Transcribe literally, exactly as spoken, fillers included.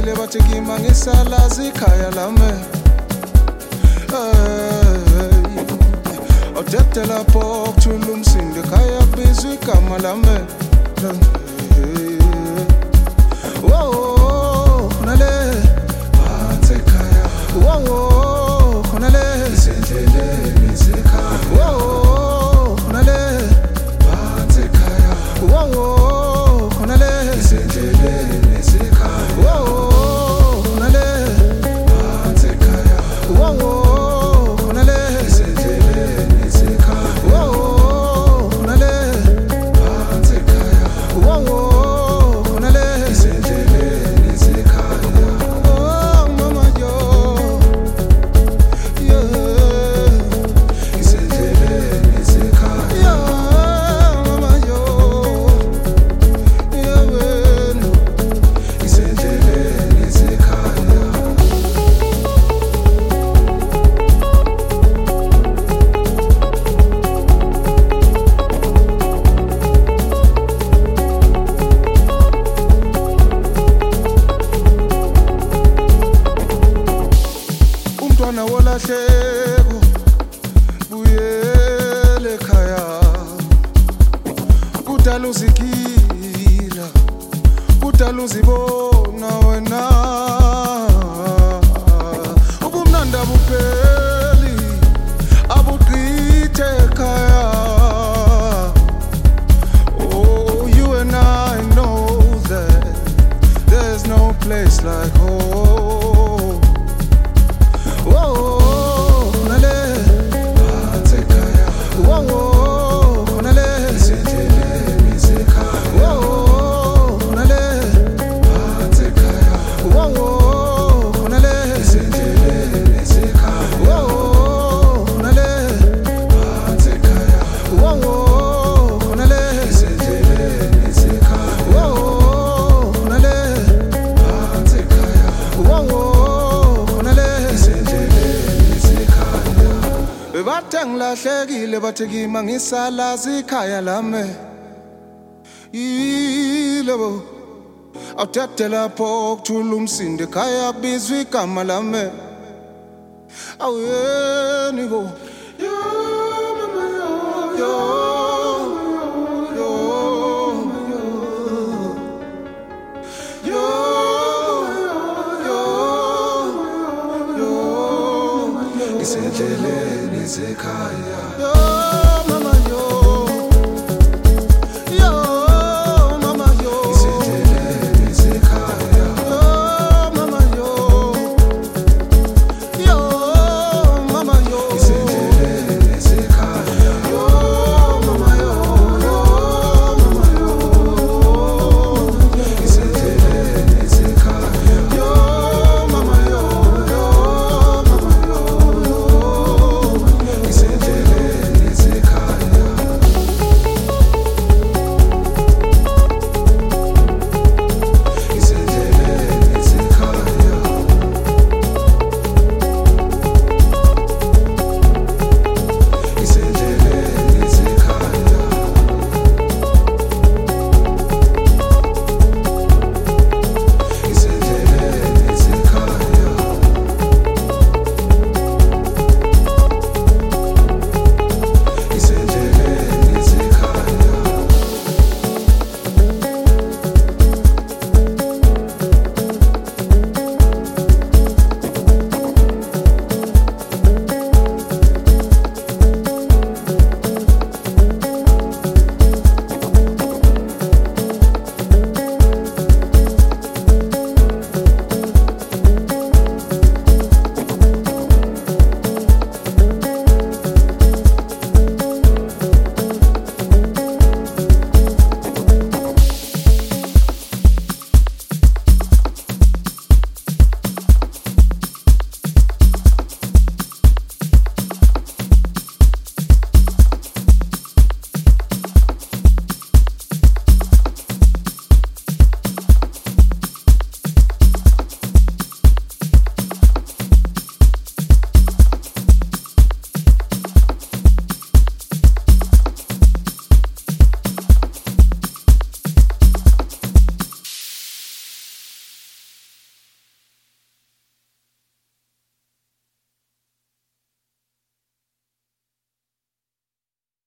hlahlekile bathi ngima ngisalazi ikhaya lami. Odede lapho kuthula umsindo ekhaya kubizwa igama lami. Wo nale phansi ekhaya. Wo nale isendleleni zekhaya. Wo nale phansi ekhaya. Wo nale isendleleni zekhaya. Wo nale phansi ekhaya. Wo nale isendleleni zekhaya. Wo nale phansi ekhaya. Wo nale isendleleni zekhaya. Oh mama yo, yeah, isendleleni zekhaya. Yeah mama yo, yeah wena, isendleleni zekhaya. Umntwana wolahleko buyele ekhaya, kudala uzigila, kudala uzibona wena. Ubumnandi abupheli, abugqithe ekhaya. Oh, you and I know that there's no place like home. Whoa, nale phansi ekhaya. Whoa, nale isendleleni zekhaya. Whoa, nale phansi ekhaya. Whoa, nale isendleleni zekhaya. Whoa, nale phansi ekhaya. Whoa, nale isendleleni zekhaya. Whoa, nale phansi ekhaya. Whoa, nale isendleleni zekhaya. Bebathe ngilahlekile bathi ngima ngisalazi ikhaya lami. Yilebo awuthathe lapho kuthula umsindo ekhaya kubizwa igama lami. Awuyeni bo. Yo mama yo, yo, yo, yo, yo, yo, isendleleni zekhaya.